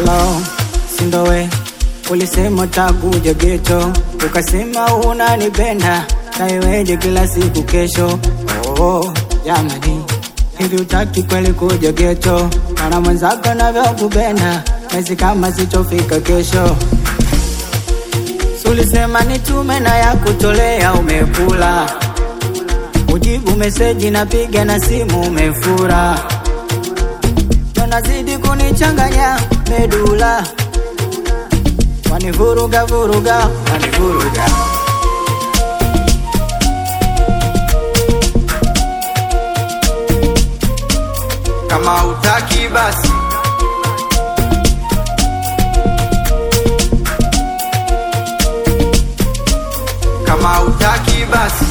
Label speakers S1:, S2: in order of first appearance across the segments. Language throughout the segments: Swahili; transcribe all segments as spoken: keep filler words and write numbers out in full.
S1: Hello, sindowe, ulisema utakuja geto, ukasema unanipenda, kaiweje kila siku kesho. Oh, jamani, hivi utaki kweli kuja geto, kana mwenzako navyokupenda, nahisi kama sitofika kesho. Ulisema nitume na ya kutolea umekula, ujibu meseji napiga na simu umefura, unazidi kunichanganya medula, wanivuruga vuruga, wanivuruga.
S2: Kama utaki basi Kama utaki basi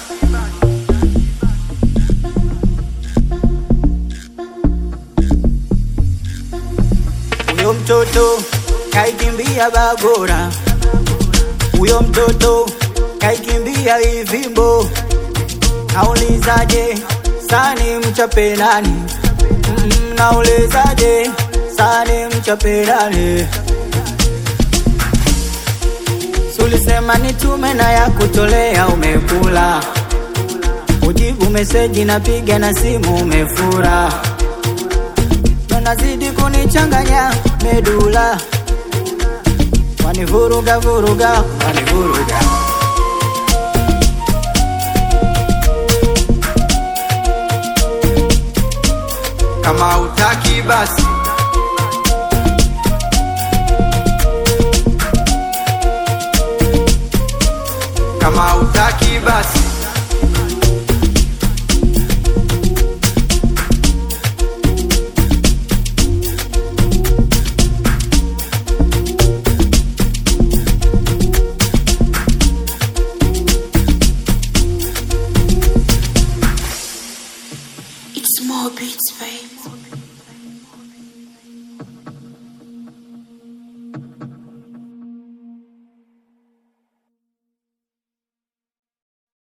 S1: Uyo mtoto kaikimbia bagora, uyo mtoto kaikimbia ivimbo, naulizaje sani mchape nani? Mm, naulizaje sani mchape nani? Ulisema nitume na ya kutolea umekula, ujibu meseji napiga na simu umefura, unazidi kunichanganya medula, wanivuruga vuruga, wanivuruga.
S2: Kama utaki basi Kama utaki basi